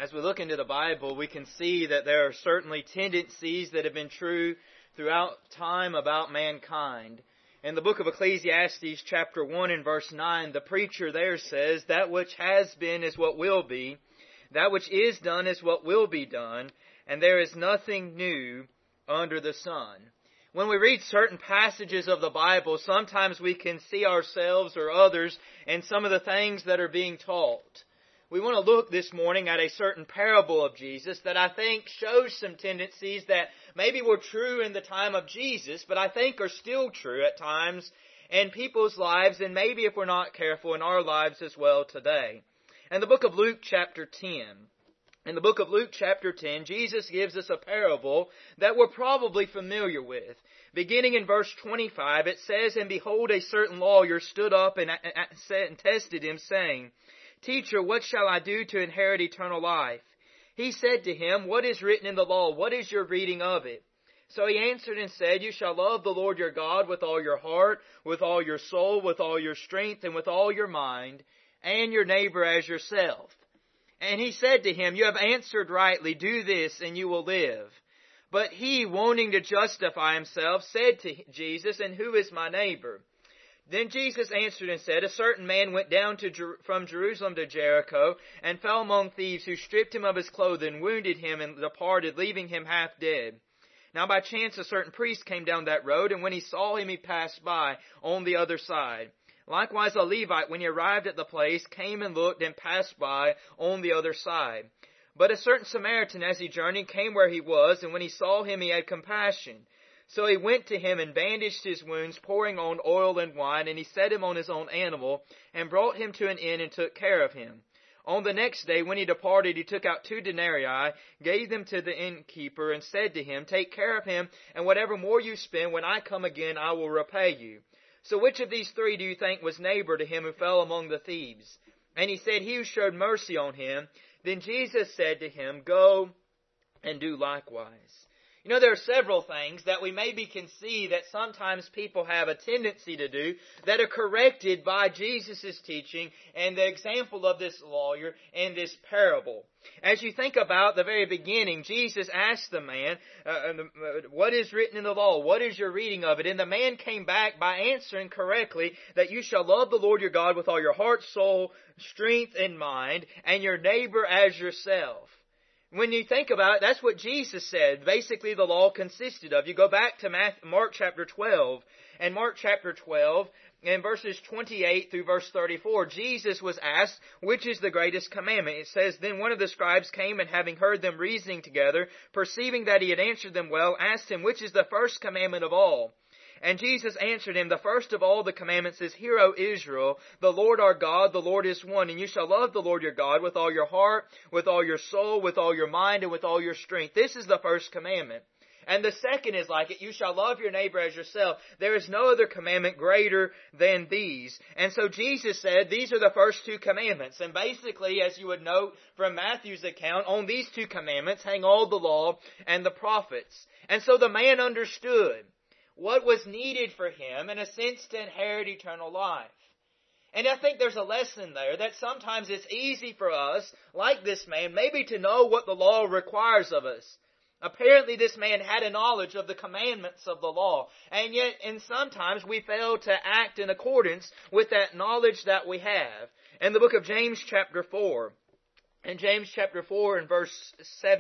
As we look into the Bible, we can see that there are certainly tendencies that have been true throughout time about mankind. In the book of Ecclesiastes, chapter 1 and verse 9, the preacher there says, "That which has been is what will be, that which is done is what will be done, and there is nothing new under the sun." When we read certain passages of the Bible, sometimes we can see ourselves or others in some of the things that are being taught. We want to look this morning at a certain parable of Jesus that I think shows some tendencies that maybe were true in the time of Jesus, but I think are still true at times in people's lives, and maybe if we're not careful, in our lives as well today. In the book of Luke chapter 10, Jesus gives us a parable that we're probably familiar with. Beginning in verse 25, it says, "And behold, a certain lawyer stood up and tested him, saying, 'Teacher, what shall I do to inherit eternal life?' He said to him, 'What is written in the law? What is your reading of it?' So he answered and said, 'You shall love the Lord your God with all your heart, with all your soul, with all your strength, and with all your mind, and your neighbor as yourself.' And he said to him, 'You have answered rightly. Do this, and you will live.' But he, wanting to justify himself, said to Jesus, 'And who is my neighbor?' Then Jesus answered and said, 'A certain man went down from Jerusalem to Jericho, and fell among thieves, who stripped him of his clothing, wounded him, and departed, leaving him half dead. Now by chance a certain priest came down that road, and when he saw him, he passed by on the other side. Likewise a Levite, when he arrived at the place, came and looked, and passed by on the other side. But a certain Samaritan, as he journeyed, came where he was, and when he saw him, he had compassion. So he went to him and bandaged his wounds, pouring on oil and wine, and he set him on his own animal, and brought him to an inn, and took care of him. On the next day, when he departed, he took out 2 denarii, gave them to the innkeeper, and said to him, 'Take care of him, and whatever more you spend, when I come again, I will repay you.' So which of these 3 do you think was neighbor to him who fell among the thieves?" And he said, "He who showed mercy on him." Then Jesus said to him, "Go and do likewise." You know, there are several things that we maybe can see that sometimes people have a tendency to do that are corrected by Jesus' teaching and the example of this lawyer in this parable. As you think about the very beginning, Jesus asked the man, "What is written in the law? What is your reading of it?" And the man came back by answering correctly that you shall love the Lord your God with all your heart, soul, strength, and mind, and your neighbor as yourself. When you think about it, that's what Jesus said. Basically, the law consisted of. You go back to Mark chapter 12. And Mark chapter 12, in verses 28 through verse 34, Jesus was asked, which is the greatest commandment? It says, "Then one of the scribes came, and having heard them reasoning together, perceiving that he had answered them well, asked him, which is the first commandment of all? And Jesus answered him, the first of all the commandments is, Hear, O Israel, the Lord our God, the Lord is one, and you shall love the Lord your God with all your heart, with all your soul, with all your mind, and with all your strength. This is the first commandment. And the second is like it, you shall love your neighbor as yourself. There is no other commandment greater than these." And so Jesus said, these are the first 2 commandments. And basically, as you would note from Matthew's account, on these 2 commandments hang all the law and the prophets. And so the man understood what was needed for him, in a sense, to inherit eternal life. And I think there's a lesson there that sometimes it's easy for us, like this man, maybe to know what the law requires of us. Apparently this man had a knowledge of the commandments of the law, and yet sometimes we fail to act in accordance with that knowledge that we have. In the book of James chapter 4, in James chapter 4 and verse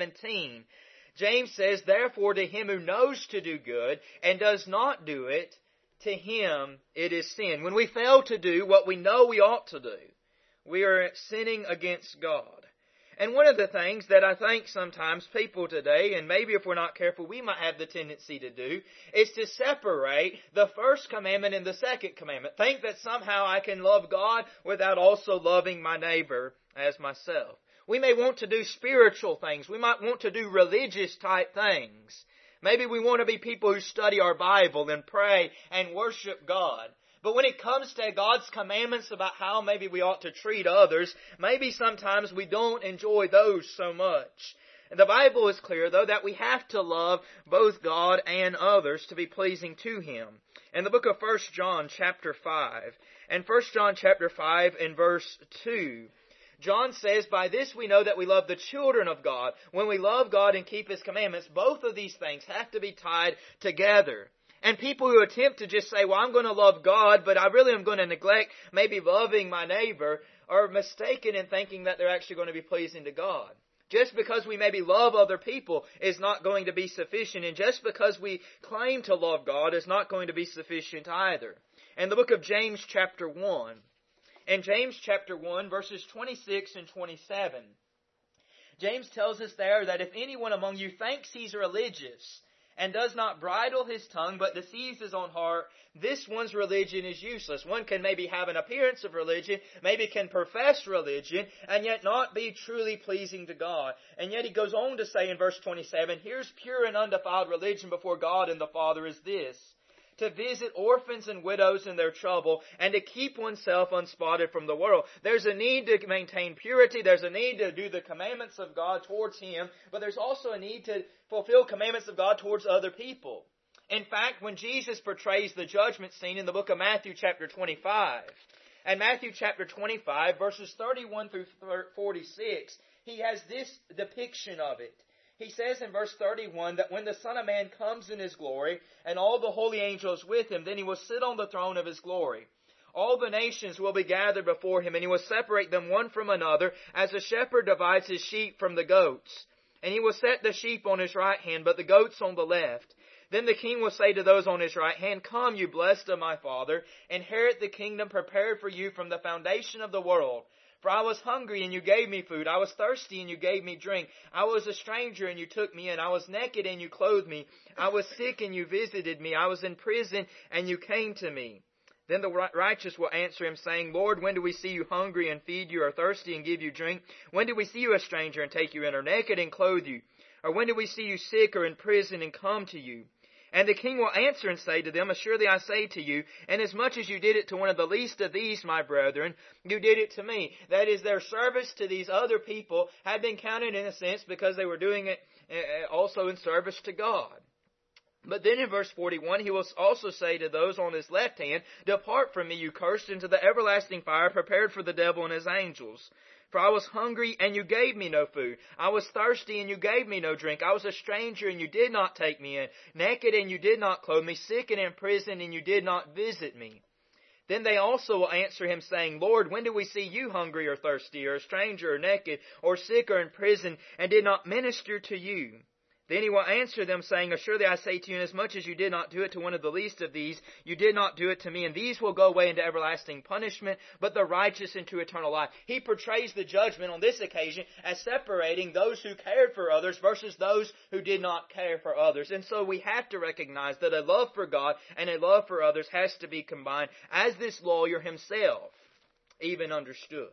17, James says, "Therefore to him who knows to do good and does not do it, to him it is sin." When we fail to do what we know we ought to do, we are sinning against God. And one of the things that I think sometimes people today, and maybe if we're not careful, we might have the tendency to do, is to separate the first commandment and the second commandment. Think that somehow I can love God without also loving my neighbor as myself. We may want to do spiritual things. We might want to do religious type things. Maybe we want to be people who study our Bible and pray and worship God. But when it comes to God's commandments about how maybe we ought to treat others, maybe sometimes we don't enjoy those so much. And the Bible is clear, though, that we have to love both God and others to be pleasing to Him. In the book of 1 John chapter 5, and 1 John chapter 5 and verse 2, John says, by this we know that we love the children of God, when we love God and keep His commandments. Both of these things have to be tied together. And people who attempt to just say, well, I'm going to love God, but I really am going to neglect maybe loving my neighbor, are mistaken in thinking that they're actually going to be pleasing to God. Just because we maybe love other people is not going to be sufficient. And just because we claim to love God is not going to be sufficient either. In the book of James chapter 1, in James chapter 1, verses 26 and 27, James tells us there that if anyone among you thinks he's religious and does not bridle his tongue but deceives his own heart, this one's religion is useless. One can maybe have an appearance of religion, maybe can profess religion, and yet not be truly pleasing to God. And yet he goes on to say in verse 27, here's pure and undefiled religion before God and the Father is this: to visit orphans and widows in their trouble, and to keep oneself unspotted from the world. There's a need to maintain purity. There's a need to do the commandments of God towards Him. But there's also a need to fulfill commandments of God towards other people. In fact, when Jesus portrays the judgment scene in the book of Matthew chapter 25, and Matthew chapter 25, verses 31 through 46, He has this depiction of it. He says in verse 31 that when the Son of Man comes in His glory and all the holy angels with Him, then He will sit on the throne of His glory. All the nations will be gathered before Him, and He will separate them one from another, as a shepherd divides his sheep from the goats. And He will set the sheep on His right hand, but the goats on the left. Then the King will say to those on His right hand, come, you blessed of my Father, inherit the kingdom prepared for you from the foundation of the world. For I was hungry, and you gave me food. I was thirsty, and you gave me drink. I was a stranger, and you took me in. I was naked, and you clothed me. I was sick, and you visited me. I was in prison, and you came to me. Then the righteous will answer Him, saying, Lord, when do we see you hungry and feed you, or thirsty and give you drink? When do we see you a stranger and take you in, or naked and clothe you? Or when do we see you sick or in prison and come to you? And the King will answer and say to them, assuredly I say to you, inasmuch as you did it to one of the least of these, my brethren, you did it to me. That is, their service to these other people had been counted in a sense because they were doing it also in service to God. But then in verse 41, He will also say to those on His left hand, depart from me, you cursed, into the everlasting fire prepared for the devil and his angels. For I was hungry, and you gave me no food. I was thirsty, and you gave me no drink. I was a stranger, and you did not take me in. Naked, and you did not clothe me. Sick and in prison, and you did not visit me. Then they also will answer Him, saying, Lord, when did we see you hungry or thirsty, or a stranger, or naked, or sick, or in prison, and did not minister to you? Then He will answer them, saying, assuredly I say to you, inasmuch as you did not do it to one of the least of these, you did not do it to me. And these will go away into everlasting punishment, but the righteous into eternal life. He portrays the judgment on this occasion as separating those who cared for others versus those who did not care for others. And so we have to recognize that a love for God and a love for others has to be combined, as this lawyer himself even understood.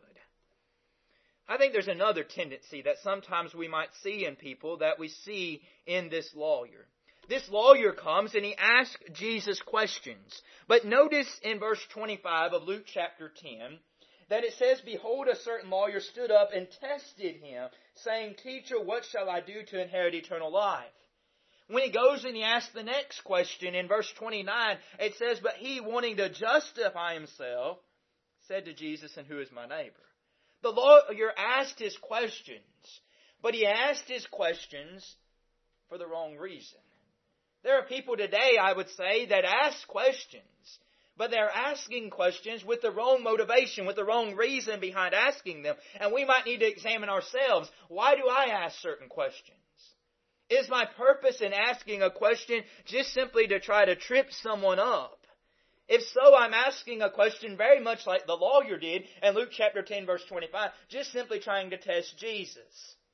I think there's another tendency that sometimes we might see in people that we see in this lawyer. This lawyer comes and he asks Jesus questions. But notice in verse 25 of Luke chapter 10 that it says, behold, a certain lawyer stood up and tested Him, saying, Teacher, what shall I do to inherit eternal life? When he goes and he asks the next question in verse 29, it says, but he, wanting to justify himself, said to Jesus, and who is my neighbor? The lawyer asked his questions, but he asked his questions for the wrong reason. There are people today, I would say, that ask questions, but they're asking questions with the wrong motivation, with the wrong reason behind asking them. And we might need to examine ourselves. Why do I ask certain questions? Is my purpose in asking a question just simply to try to trip someone up? If so, I'm asking a question very much like the lawyer did in Luke chapter 10, verse 25, just simply trying to test Jesus.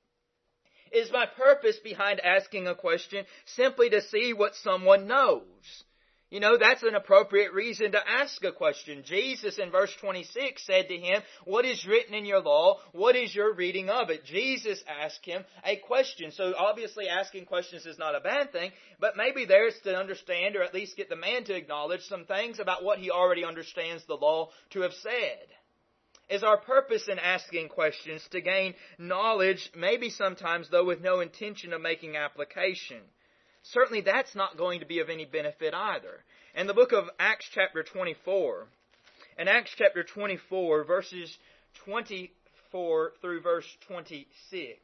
Is my purpose behind asking a question simply to see what someone knows? You know, that's an appropriate reason to ask a question. Jesus in verse 26 said to him, what is written in your law? What is your reading of it? Jesus asked him a question. So obviously asking questions is not a bad thing, but maybe there's to understand or at least get the man to acknowledge some things about what he already understands the law to have said. Is our purpose in asking questions to gain knowledge, maybe sometimes though with no intention of making application? Certainly that's not going to be of any benefit either. In the book of Acts chapter 24, in Acts chapter 24, verses 25 24 through verse 26.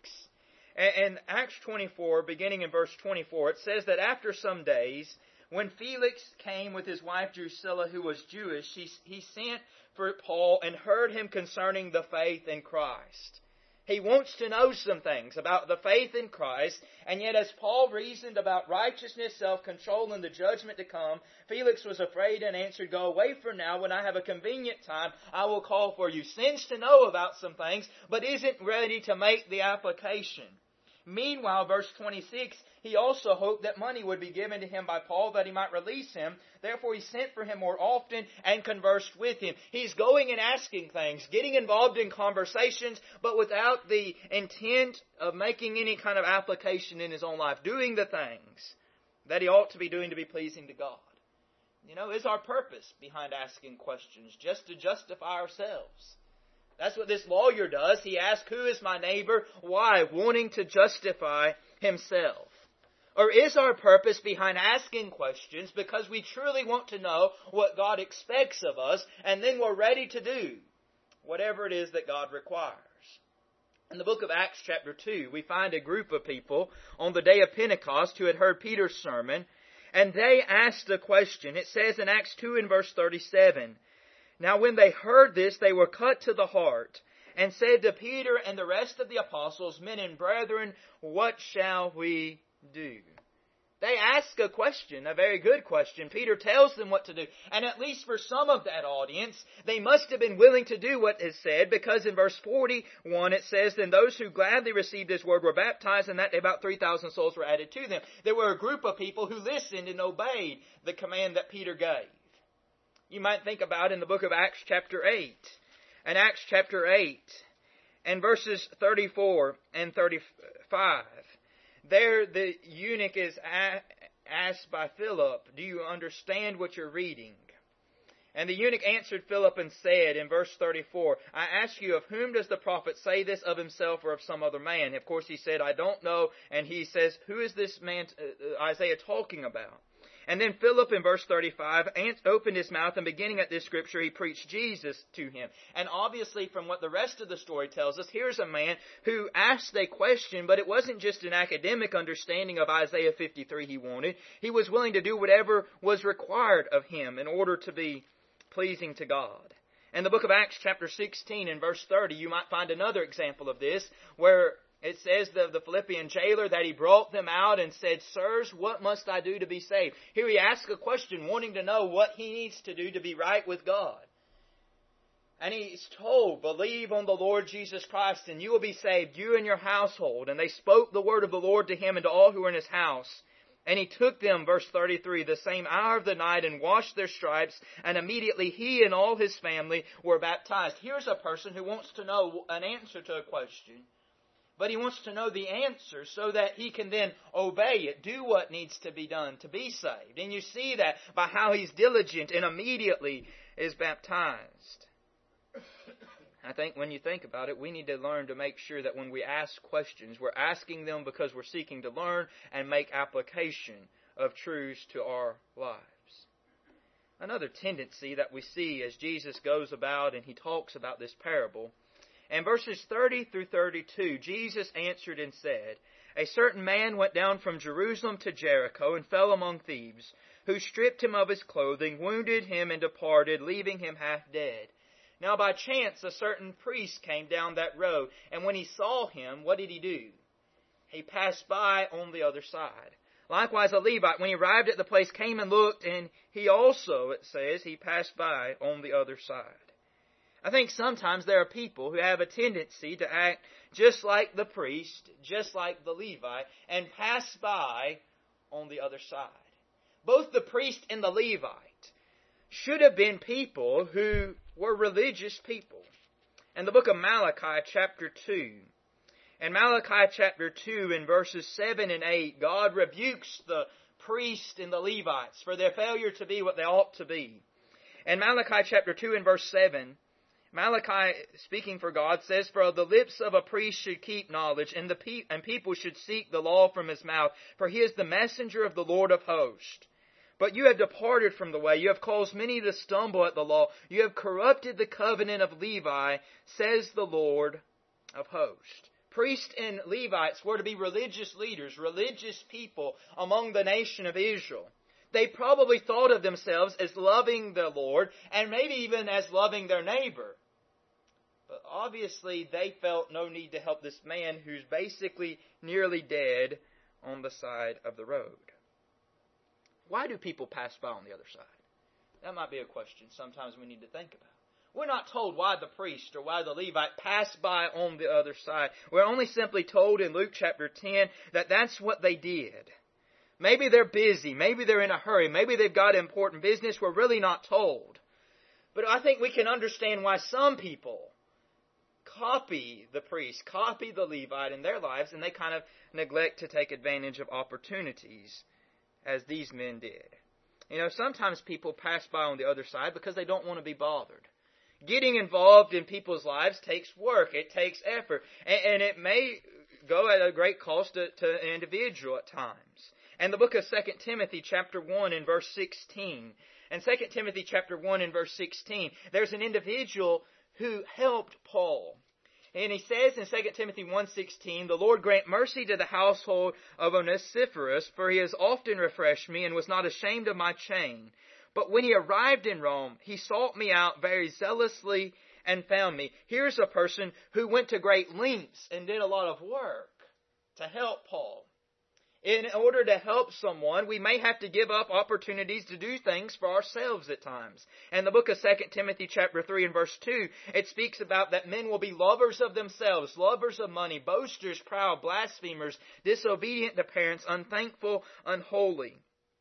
In Acts 24, beginning in verse 24, it says that after some days, when Felix came with his wife Drusilla, who was Jewish, he sent for Paul and heard him concerning the faith in Christ. He wants to know some things about the faith in Christ, and yet as Paul reasoned about righteousness, self-control, and the judgment to come, Felix was afraid and answered, "Go away for now. When I have a convenient time, I will call for you." Sends to know about some things, but isn't ready to make the application. Meanwhile, verse 26, he also hoped that money would be given to him by Paul that he might release him. Therefore he sent for him more often and conversed with him. He's going and asking things, getting involved in conversations, but without the intent of making any kind of application in his own life, doing the things that he ought to be doing to be pleasing to God. You know, is our purpose behind asking questions just to justify ourselves? That's what this lawyer does. He asks, "Who is my neighbor?" Why? Wanting to justify himself. Or is our purpose behind asking questions because we truly want to know what God expects of us, and then we're ready to do whatever it is that God requires? In the book of Acts chapter 2, we find a group of people on the day of Pentecost who had heard Peter's sermon, and they asked a question. It says in Acts 2 in verse 37, "Now when they heard this, they were cut to the heart, and said to Peter and the rest of the apostles, 'Men and brethren, what shall we do?'" They ask a question, a very good question. Peter tells them what to do. And at least for some of that audience, they must have been willing to do what is said, because in verse 41 it says, "Then those who gladly received His word were baptized, and that day about 3,000 souls were added to them." There were a group of people who listened and obeyed the command that Peter gave. You might think about in the book of Acts chapter 8. In Acts chapter 8 and verses 34 and 35. There the eunuch is asked by Philip, "Do you understand what you're reading?" And the eunuch answered Philip and said in verse 34, "I ask you, of whom does the prophet say this, of himself or of some other man?" Of course he said, "I don't know." And he says, "Who is this man Isaiah talking about?" And then Philip in verse 35 opened his mouth, and beginning at this scripture, he preached Jesus to him. And obviously from what the rest of the story tells us, here's a man who asked a question, but it wasn't just an academic understanding of Isaiah 53 he wanted. He was willing to do whatever was required of him in order to be pleasing to God. In the book of Acts chapter 16 and verse 30, you might find another example of this, where it says the Philippian jailer that he brought them out and said, "Sirs, what must I do to be saved?" Here he asks a question, wanting to know what he needs to do to be right with God. And he's told, "Believe on the Lord Jesus Christ, and you will be saved, you and your household." And they spoke the word of the Lord to him and to all who were in his house. And he took them, verse 33, the same hour of the night, and washed their stripes, and immediately he and all his family were baptized. Here's a person who wants to know an answer to a question. But he wants to know the answer so that he can then obey it, do what needs to be done to be saved. And you see that by how he's diligent and immediately is baptized. I think when you think about it, we need to learn to make sure that when we ask questions, we're asking them because we're seeking to learn and make application of truths to our lives. Another tendency that we see as Jesus goes about and he talks about this parable, in verses 30 through 32, Jesus answered and said, "A certain man went down from Jerusalem to Jericho and fell among thieves, who stripped him of his clothing, wounded him, and departed, leaving him half dead. Now by chance a certain priest came down that road, and when he saw him, what did he do? He passed by on the other side. Likewise a Levite, when he arrived at the place, came and looked, and he also, it says, he passed by on the other side." I think sometimes there are people who have a tendency to act just like the priest, just like the Levite, and pass by on the other side. Both the priest and the Levite should have been people who were religious people. In the book of Malachi chapter 2, in Malachi chapter 2 in verses 7 and 8, God rebukes the priest and the Levites for their failure to be what they ought to be. In Malachi chapter 2 and verse 7, Malachi, speaking for God, says, "For the lips of a priest should keep knowledge, and people should seek the law from his mouth, for he is the messenger of the Lord of hosts. But you have departed from the way. You have caused many to stumble at the law. You have corrupted the covenant of Levi, says the Lord of hosts. Priests and Levites were to be religious leaders, religious people among the nation of Israel. They probably thought of themselves as loving the Lord and maybe even as loving their neighbor. But obviously they felt no need to help this man who's basically nearly dead on the side of the road. Why do people pass by on the other side? That might be a question sometimes we need to think about. We're not told why the priest or why the Levite passed by on the other side. We're only simply told in Luke chapter 10 that that's what they did. Maybe they're busy. Maybe they're in a hurry. Maybe they've got important business. We're really not told. But I think we can understand why some people copy the priest, copy the Levite in their lives, and they kind of neglect to take advantage of opportunities as these men did. You know, sometimes people pass by on the other side because they don't want to be bothered. Getting involved in people's lives takes work. It takes effort. And it may go at a great cost to an individual at times. And the book of 2 Timothy chapter 1 and verse 16. And 2 Timothy chapter 1 and verse 16, there's an individual who helped Paul. And he says in 2 Timothy 1:16, "The Lord grant mercy to the household of Onesiphorus, for he has often refreshed me and was not ashamed of my chain. But when he arrived in Rome, he sought me out very zealously and found me." Here's a person who went to great lengths and did a lot of work to help Paul. In order to help someone, we may have to give up opportunities to do things for ourselves at times. And the book of 2 Timothy chapter 3 and verse 2, it speaks about that men will be lovers of themselves, lovers of money, boasters, proud, blasphemers, disobedient to parents, unthankful, unholy.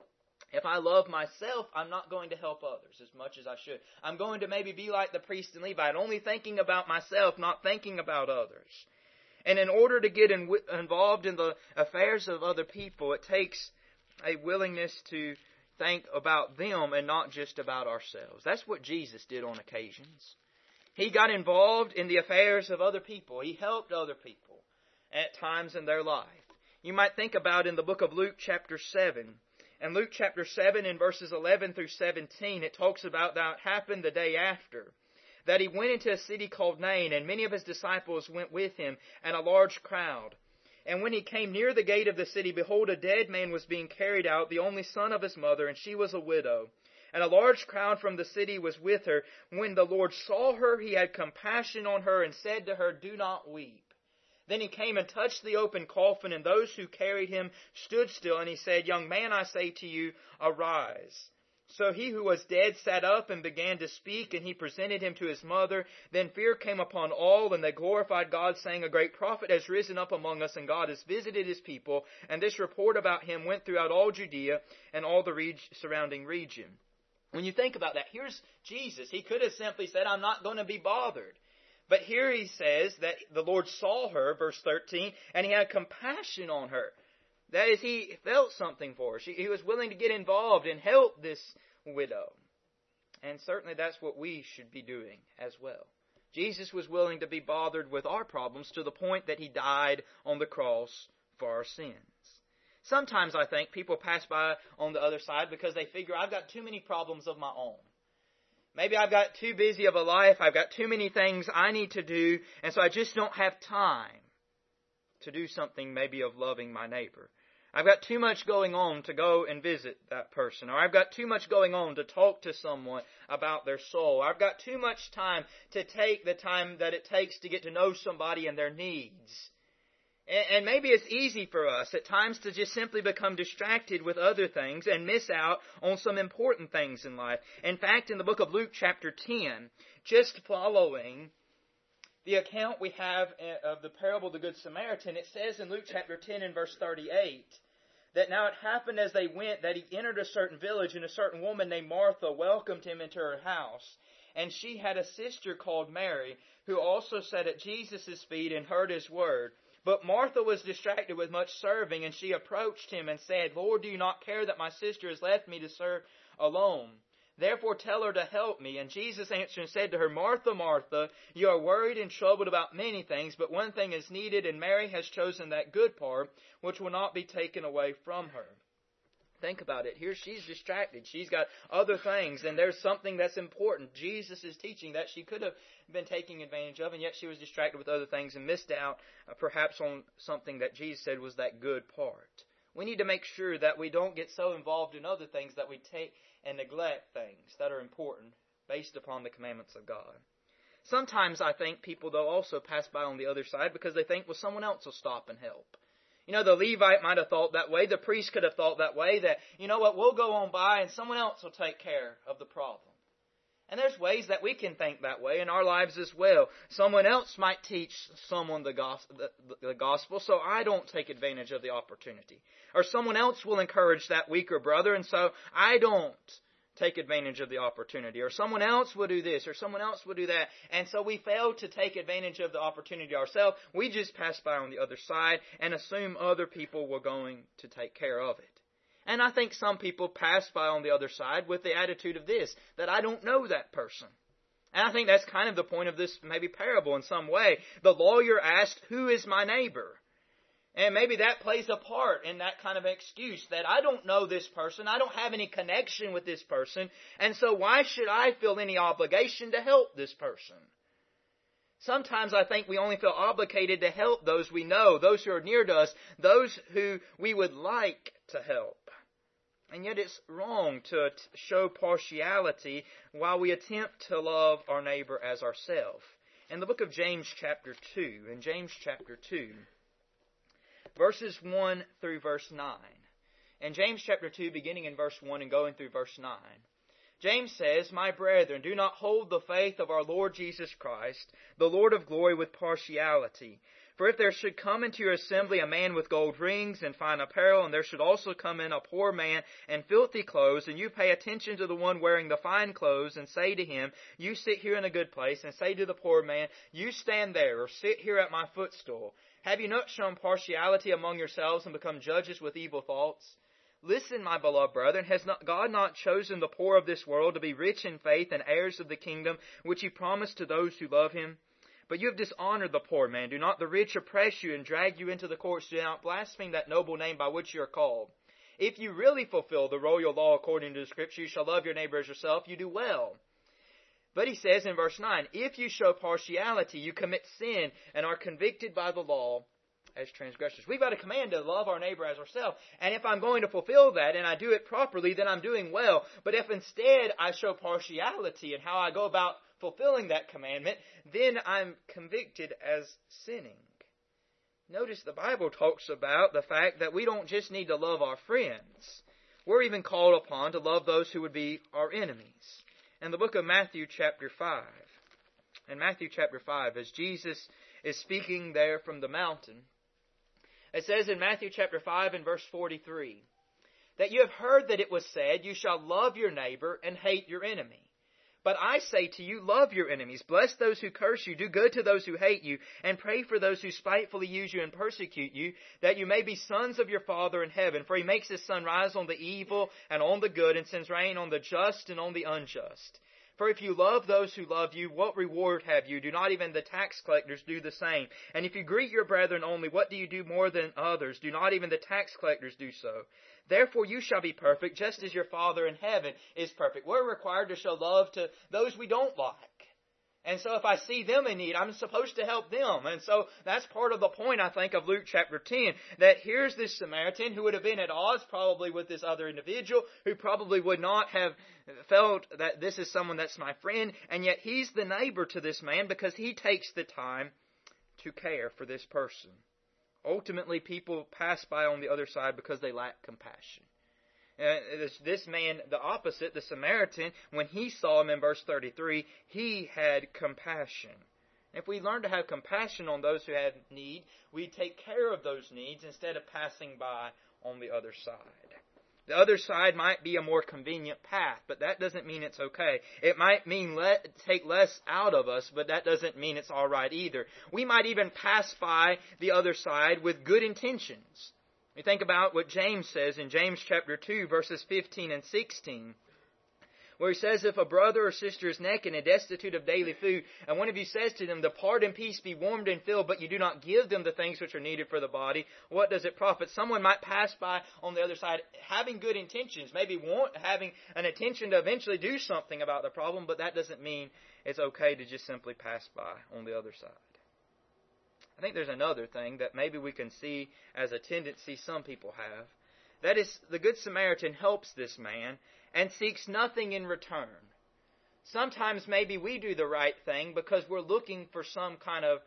If I love myself, I'm not going to help others as much as I should. I'm going to maybe be like the priest and Levite, only thinking about myself, not thinking about others. And in order to get involved in the affairs of other people, it takes a willingness to think about them and not just about ourselves. That's what Jesus did on occasions. He got involved in the affairs of other people. He helped other people at times in their life. You might think about in the book of Luke chapter 7. And Luke chapter 7 in verses 11 through 17, it talks about that happened the day after. That he went into a city called Nain, and many of his disciples went with him, and a large crowd. And when he came near the gate of the city, behold, a dead man was being carried out, the only son of his mother, and she was a widow. And a large crowd from the city was with her. When the Lord saw her, he had compassion on her, and said to her, "Do not weep." Then he came and touched the open coffin, and those who carried him stood still, and he said, "Young man, I say to you, arise." So he who was dead sat up and began to speak, and he presented him to his mother. Then fear came upon all, and they glorified God, saying, "A great prophet has risen up among us, and God has visited his people." And this report about him went throughout all Judea and all the surrounding region. When you think about that, here's Jesus. He could have simply said, "I'm not going to be bothered." But here he says that the Lord saw her, verse 13, and he had compassion on her. That is, he felt something for her. He was willing to get involved and help this widow. And certainly that's what we should be doing as well. Jesus was willing to be bothered with our problems to the point that he died on the cross for our sins. Sometimes I think people pass by on the other side because they figure, I've got too many problems of my own. Maybe I've got too busy of a life, I've got too many things I need to do, and so I just don't have time to do something maybe of loving my neighbor. I've got too much going on to go and visit that person. Or I've got too much going on to talk to someone about their soul. I've got too much time to take the time that it takes to get to know somebody and their needs. And maybe it's easy for us at times to just simply become distracted with other things and miss out on some important things in life. In fact, in the book of Luke chapter 10, just following the account we have of the parable of the Good Samaritan, it says in Luke chapter 10 and verse 38, that now it happened as they went that he entered a certain village, and a certain woman named Martha welcomed him into her house. And she had a sister called Mary, who also sat at Jesus' feet and heard his word. But Martha was distracted with much serving, and she approached him and said, "Lord, do you not care that my sister has left me to serve alone? Therefore tell her to help me." And Jesus answered and said to her, "Martha, Martha, you are worried and troubled about many things, but one thing is needed, and Mary has chosen that good part, which will not be taken away from her." Think about it. Here she's distracted. She's got other things, and there's something that's important. Jesus is teaching that she could have been taking advantage of, and yet she was distracted with other things and missed out perhaps on something that Jesus said was that good part. We need to make sure that we don't get so involved in other things that we take and neglect things that are important based upon the commandments of God. Sometimes I think people, though, also pass by on the other side because they think, well, someone else will stop and help. You know, the Levite might have thought that way. The priest could have thought that way, that, you know what, we'll go on by and someone else will take care of the problem. And there's ways that we can think that way in our lives as well. Someone else might teach someone the gospel, so I don't take advantage of the opportunity. Or someone else will encourage that weaker brother, and so I don't take advantage of the opportunity. Or someone else will do this, or someone else will do that. And so we fail to take advantage of the opportunity ourselves. We just pass by on the other side and assume other people were going to take care of it. And I think some people pass by on the other side with the attitude of this, that I don't know that person. And I think that's kind of the point of this maybe parable in some way. The lawyer asked, who is my neighbor? And maybe that plays a part in that kind of excuse that I don't know this person, I don't have any connection with this person, and so why should I feel any obligation to help this person? Sometimes I think we only feel obligated to help those we know, those who are near to us, those who we would like to help. And yet it's wrong to show partiality while we attempt to love our neighbor as ourselves. In the book of James chapter 2, in James chapter 2, verses 1 through verse 9. In James chapter 2, beginning in verse 1 and going through verse 9. James says, my brethren, do not hold the faith of our Lord Jesus Christ, the Lord of glory, with partiality. For if there should come into your assembly a man with gold rings and fine apparel, and there should also come in a poor man in filthy clothes, and you pay attention to the one wearing the fine clothes, and say to him, you sit here in a good place, and say to the poor man, you stand there, or sit here at my footstool. Have you not shown partiality among yourselves and become judges with evil thoughts? Listen, my beloved brethren, has God not chosen the poor of this world to be rich in faith and heirs of the kingdom which He promised to those who love Him? But you have dishonored the poor man. Do not the rich oppress you and drag you into the courts? Do not blaspheme that noble name by which you are called. If you really fulfill the royal law according to the Scripture, you shall love your neighbor as yourself, you do well. But he says in verse 9, if you show partiality, you commit sin and are convicted by the law as transgressors. We've got a command to love our neighbor as ourselves. And if I'm going to fulfill that and I do it properly, then I'm doing well. But if instead I show partiality in how I go about fulfilling that commandment, then I'm convicted as sinning. Notice the Bible talks about the fact that we don't just need to love our friends. We're even called upon to love those who would be our enemies. In the book of Matthew chapter 5, in Matthew chapter 5, as Jesus is speaking there from the mountain, it says in Matthew chapter 5 and verse 43, that you have heard that it was said, you shall love your neighbor and hate your enemy. But I say to you, love your enemies, bless those who curse you, do good to those who hate you, and pray for those who spitefully use you and persecute you, that you may be sons of your Father in heaven. For He makes His sun rise on the evil and on the good, and sends rain on the just and on the unjust. For if you love those who love you, what reward have you? Do not even the tax collectors do the same? And if you greet your brethren only, what do you do more than others? Do not even the tax collectors do so? Therefore you shall be perfect, just as your Father in heaven is perfect. We're required to show love to those we don't like. And so if I see them in need, I'm supposed to help them. And so that's part of the point, I think, of Luke chapter 10, that here's this Samaritan who would have been at odds probably with this other individual, who probably would not have felt that this is someone that's my friend, and yet he's the neighbor to this man because he takes the time to care for this person. Ultimately, people pass by on the other side because they lack compassion. This man, the opposite, the Samaritan, when he saw him in verse 33, he had compassion. If we learn to have compassion on those who have need, we take care of those needs instead of passing by on the other side. The other side might be a more convenient path, but that doesn't mean it's okay. It might mean take less out of us, but that doesn't mean it's all right either. We might even pass by the other side with good intentions. We think about what James says in James chapter 2, verses 15 and 16. where he says, if a brother or sister is naked and destitute of daily food, and one of you says to them, depart in peace, be warmed and filled, but you do not give them the things which are needed for the body, what does it profit? Someone might pass by on the other side having good intentions, maybe having an intention to eventually do something about the problem, but that doesn't mean it's okay to just simply pass by on the other side. I think there's another thing that maybe we can see as a tendency some people have. That is, the Good Samaritan helps this man and seeks nothing in return. Sometimes maybe we do the right thing because we're looking for some kind of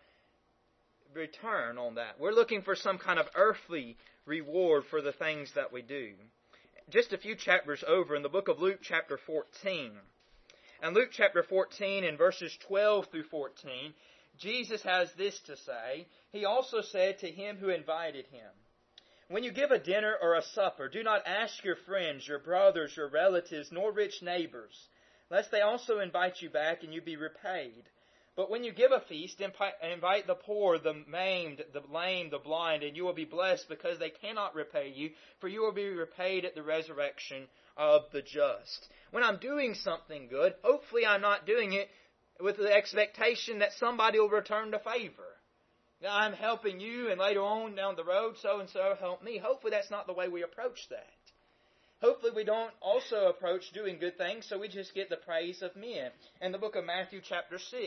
return on that. We're looking for some kind of earthly reward for the things that we do. Just a few chapters over in the book of Luke chapter 14. And Luke chapter 14 in verses 12 through 14, Jesus has this to say. He also said to him who invited him, when you give a dinner or a supper, do not ask your friends, your brothers, your relatives, nor rich neighbors, lest they also invite you back and you be repaid. But when you give a feast, invite the poor, the maimed, the lame, the blind, and you will be blessed because they cannot repay you, for you will be repaid at the resurrection of the just. When I'm doing something good, hopefully I'm not doing it with the expectation that somebody will return the favor. I'm helping you, and later on down the road, so-and-so help me. Hopefully that's not the way we approach that. Hopefully we don't also approach doing good things so we just get the praise of men. In the book of Matthew chapter 6.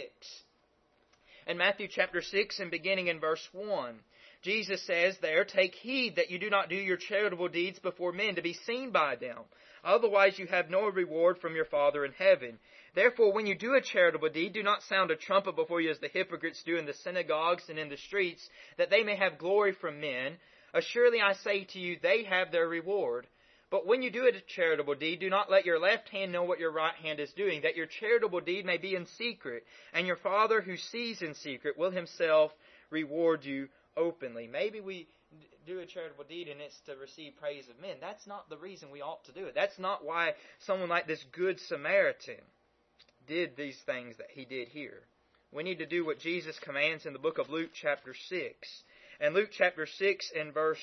In Matthew chapter 6 and beginning in verse 1, Jesus says there, take heed that you do not do your charitable deeds before men to be seen by them. Otherwise you have no reward from your Father in heaven. Therefore, when you do a charitable deed, do not sound a trumpet before you as the hypocrites do in the synagogues and in the streets, that they may have glory from men. Assuredly I say to you, they have their reward. But when you do a charitable deed, do not let your left hand know what your right hand is doing, that your charitable deed may be in secret, and your Father who sees in secret will himself reward you openly. Maybe we do a charitable deed and it's to receive praise of men. That's not the reason we ought to do it. That's not why someone like this Good Samaritan did these things that he did here. We need to do what Jesus commands in the book of Luke chapter 6. And Luke chapter 6 and verse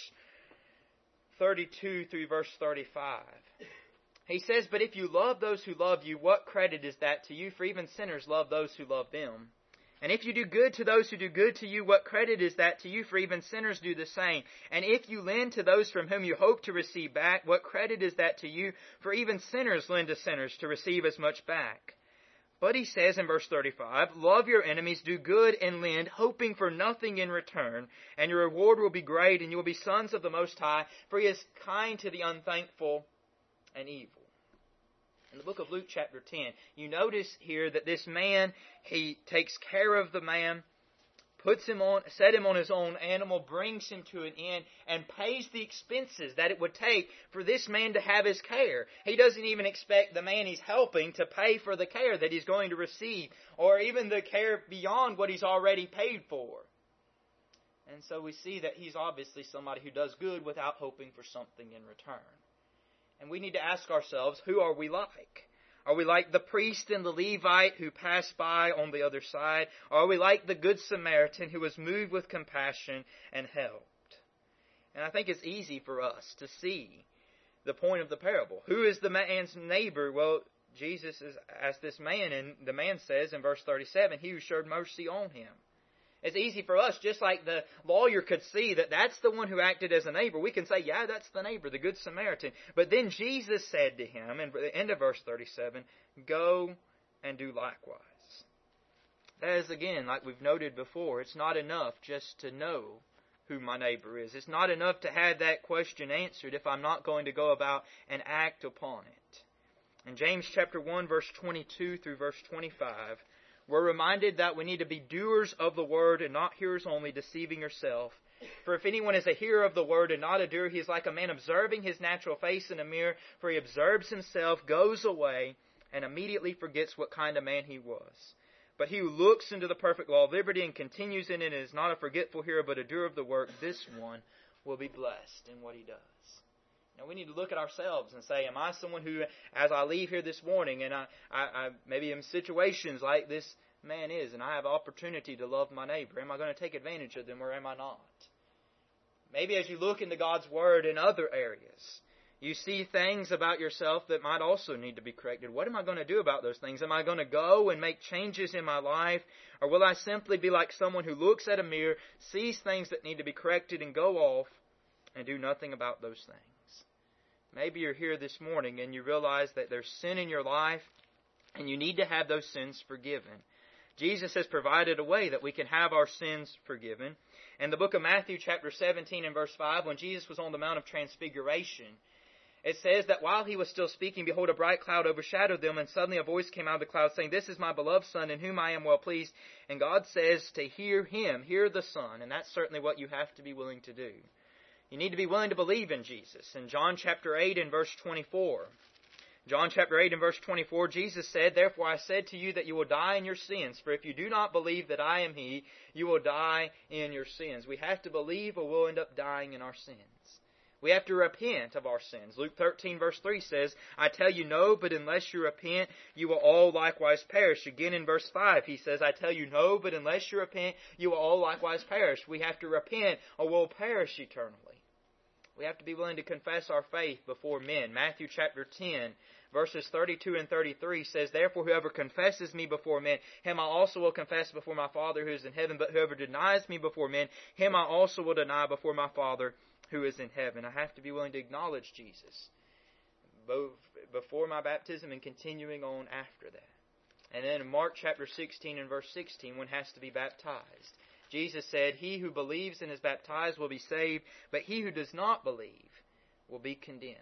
32 through verse 35. He says, but if you love those who love you, what credit is that to you? For even sinners love those who love them. And if you do good to those who do good to you, what credit is that to you? For even sinners do the same. And if you lend to those from whom you hope to receive back, what credit is that to you? For even sinners lend to sinners to receive as much back. But he says in verse 35, love your enemies, do good and lend, hoping for nothing in return, and your reward will be great, and you will be sons of the Most High, for he is kind to the unthankful and evil. In the book of Luke chapter 10, you notice here that this man, he takes care of the man, set him on his own animal, brings him to an inn, and pays the expenses that it would take for this man to have his care. He doesn't even expect the man he's helping to pay for the care that he's going to receive, or even the care beyond what he's already paid for. And so we see that he's obviously somebody who does good without hoping for something in return. And we need to ask ourselves, who are we like? Are we like the priest and the Levite who passed by on the other side? Or are we like the Good Samaritan who was moved with compassion and helped? And I think it's easy for us to see the point of the parable. Who is the man's neighbor? Well, Jesus asked this man, and the man says in verse 37, he who showed mercy on him. It's easy for us, just like the lawyer could see that that's the one who acted as a neighbor. We can say, yeah, that's the neighbor, the Good Samaritan. But then Jesus said to him, in the end of verse 37, go and do likewise. That is, again, like we've noted before, it's not enough just to know who my neighbor is. It's not enough to have that question answered if I'm not going to go about and act upon it. In James chapter 1, verse 22 through verse 25, we're reminded that we need to be doers of the word and not hearers only, deceiving yourself. For if anyone is a hearer of the word and not a doer, he is like a man observing his natural face in a mirror. For he observes himself, goes away, and immediately forgets what kind of man he was. But he who looks into the perfect law of liberty and continues in it and is not a forgetful hearer but a doer of the work, this one will be blessed in what he does. Now we need to look at ourselves and say, am I someone who, as I leave here this morning, and I maybe in situations like this man is, and I have opportunity to love my neighbor, am I going to take advantage of them or am I not? Maybe as you look into God's Word in other areas, You see things about yourself that might also need to be corrected. What am I going to do about those things? Am I going to go and make changes in my life? Or will I simply be like someone who looks at a mirror, sees things that need to be corrected, and go off and do nothing about those things? Maybe you're here this morning and you realize that there's sin in your life and you need to have those sins forgiven. Jesus has provided a way that we can have our sins forgiven. In the book of Matthew chapter 17 and verse 5, when Jesus was on the Mount of Transfiguration, it says that while he was still speaking, behold, a bright cloud overshadowed them, and suddenly a voice came out of the cloud saying, "This is my beloved Son, in whom I am well pleased." And God says to hear Him, hear the Son, and that's certainly what you have to be willing to do. You need to be willing to believe in Jesus. In John chapter 8 and verse 24, John chapter 8 and verse 24, Jesus said, "Therefore I said to you that you will die in your sins. For if you do not believe that I am He, you will die in your sins." We have to believe or we'll end up dying in our sins. We have to repent of our sins. Luke 13 verse 3 says, "I tell you no, but unless you repent, you will all likewise perish." Again in verse 5 he says, "I tell you no, but unless you repent, you will all likewise perish." We have to repent or we'll perish eternally. We have to be willing to confess our faith before men. Matthew chapter 10 verses 32 and 33 says, "Therefore whoever confesses me before men, him I also will confess before my Father who is in heaven. But whoever denies me before men, him I also will deny before my Father who is in heaven." I have to be willing to acknowledge Jesus, both before my baptism and continuing on after that. And then in Mark chapter 16 and verse 16, one has to be baptized. Jesus said, "He who believes and is baptized will be saved, but he who does not believe will be condemned."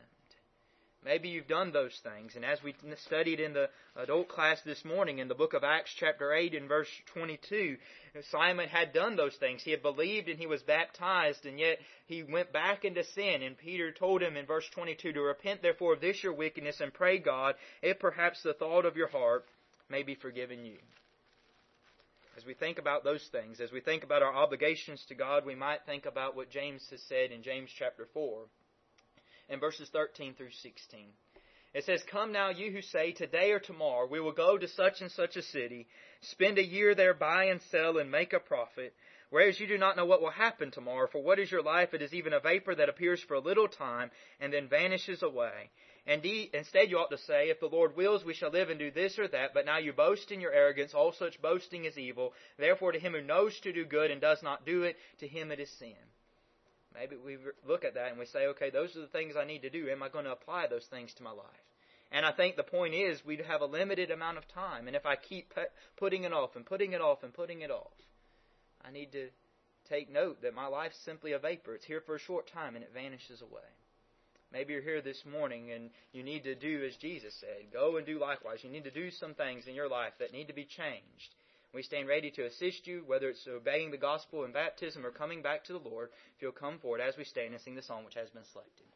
Maybe you've done those things. And as we studied in the adult class this morning in the book of Acts chapter 8 and verse 22, Simon had done those things. He had believed and he was baptized, and yet he went back into sin. And Peter told him in verse 22 to repent therefore of this your wickedness and pray God, if perhaps the thought of your heart may be forgiven you. As we think about those things, as we think about our obligations to God, we might think about what James has said in James chapter 4. In verses 13 through 16. It says, "Come now, you who say, today or tomorrow we will go to such and such a city, spend a year there, buy and sell, and make a profit. Whereas you do not know what will happen tomorrow. For what is your life? It is even a vapor that appears for a little time and then vanishes away. Instead you ought to say, if the Lord wills, we shall live and do this or that. But now you boast in your arrogance. All such boasting is evil. Therefore to him who knows to do good and does not do it, to him it is sin." Maybe we look at that and we say, okay, those are the things I need to do. Am I going to apply those things to my life? And I think the point is we have a limited amount of time. And if I keep putting it off and putting it off and putting it off, I need to take note that my life's simply a vapor. It's here for a short time and it vanishes away. Maybe you're here this morning and you need to do as Jesus said. Go and do likewise. You need to do some things in your life that need to be changed. We stand ready to assist you, whether it's obeying the gospel in baptism or coming back to the Lord. If you'll come forward as we stand and sing the song which has been selected.